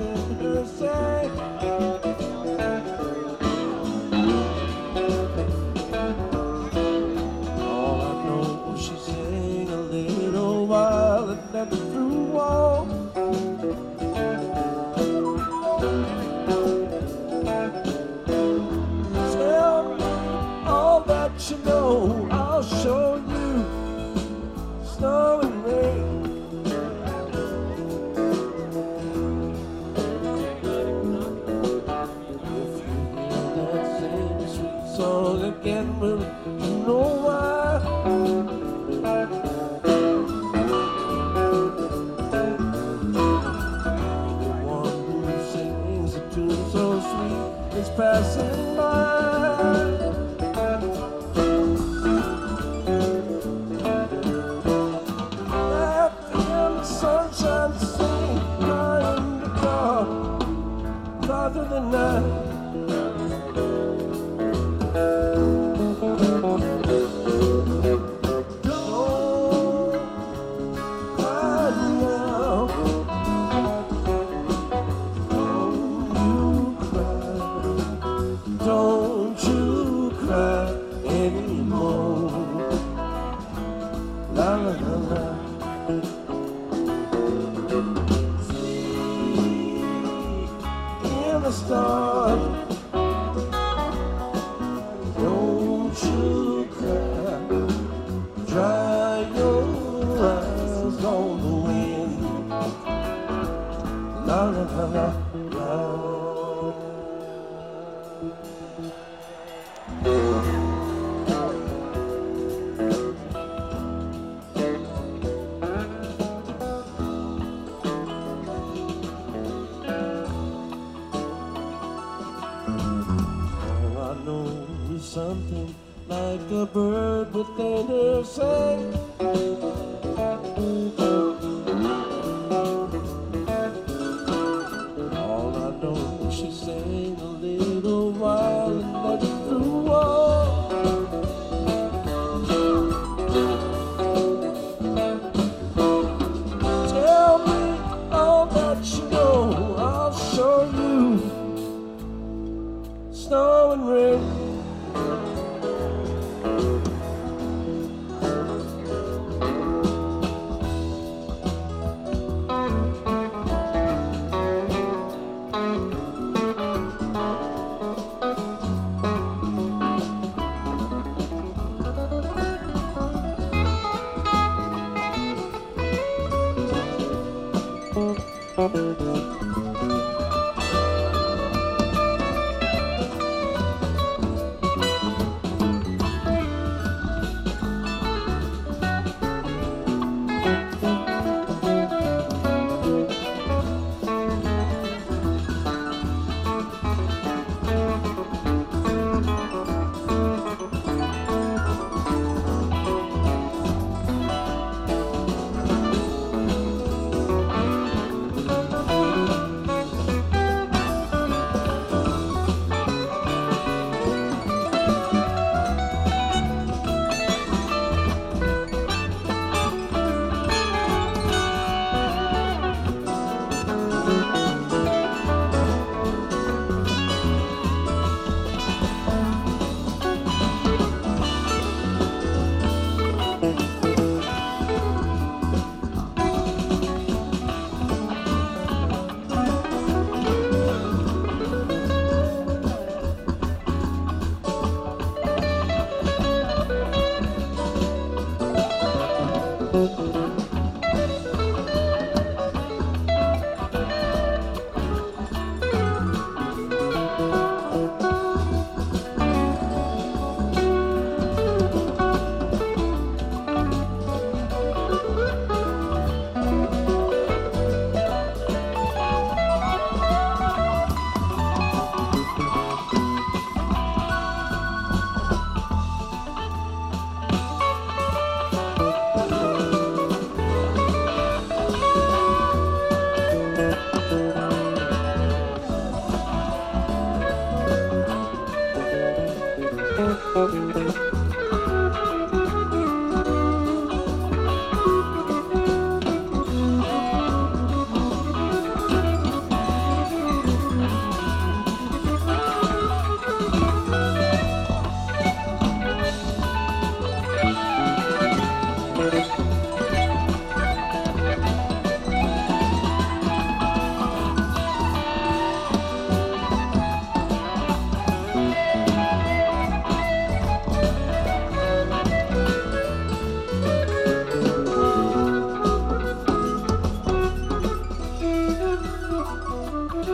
within her sight. All I know, she sang a little while and never threw on. Tell me all that you know, I'll show you snow and rain. Song again, well, you know why. The one who sings a tune so sweet is passing by. After the sunshine sing, fly in the dark, farther than night. Don't you cry anymore. La la la la. Sleep in the stars. Don't you cry. Dry your eyes on the wind. La la la la la. Something like a bird within her sight. All I know, she sang a little while and let it through all. Tell me all that you know, I'll show you snow and rain.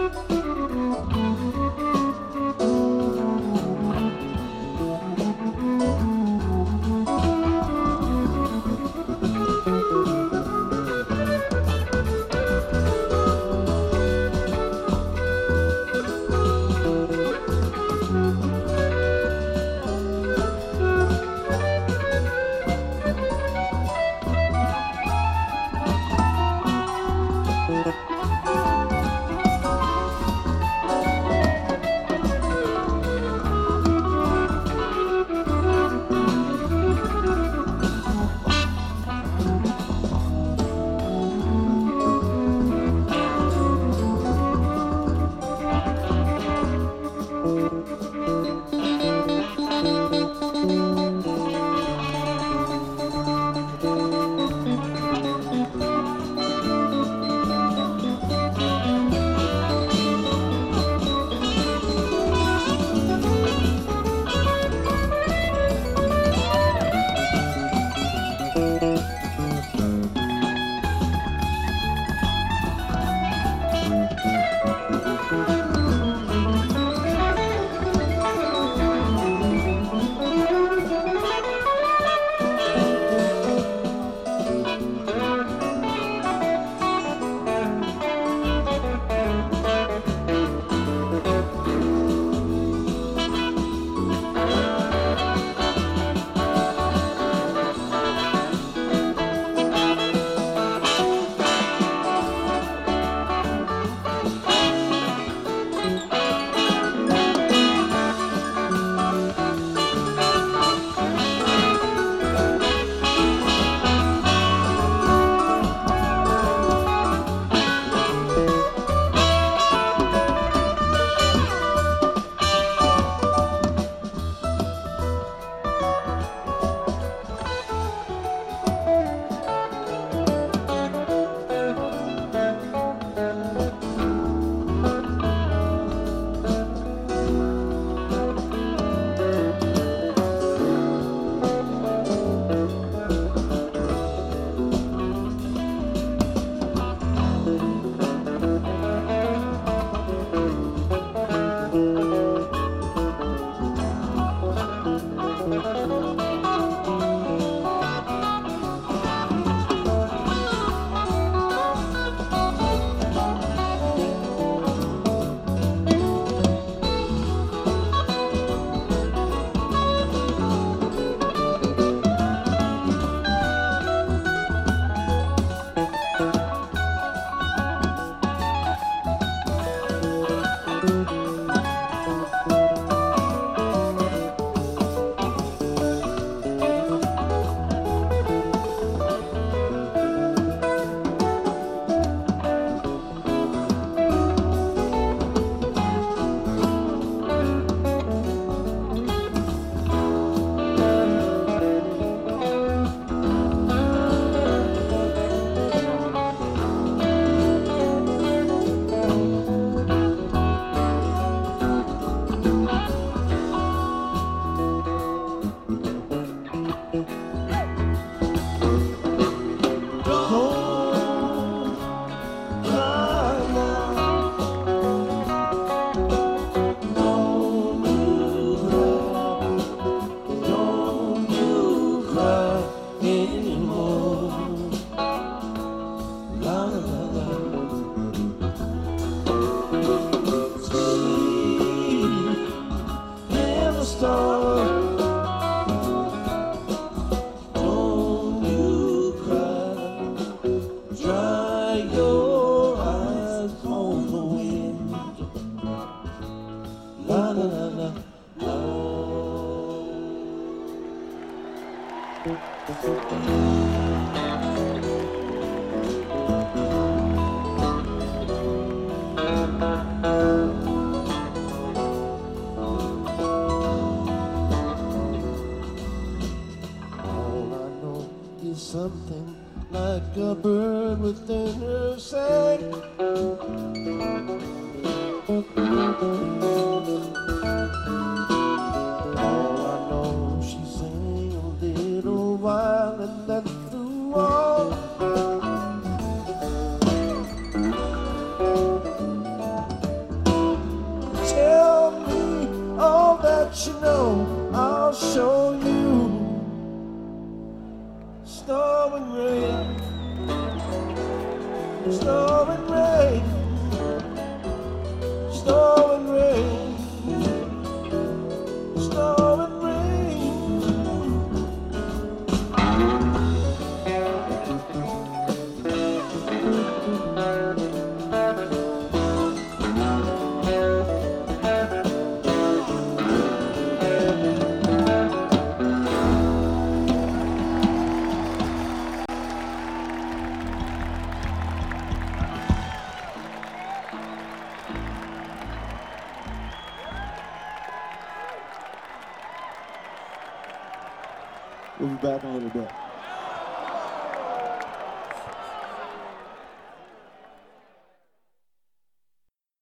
Something like a bird within her sang. Oh, I know she sang a little while and then flew on. Snow and rain, snow and rain, snow and rain. We'll be back in a little bit.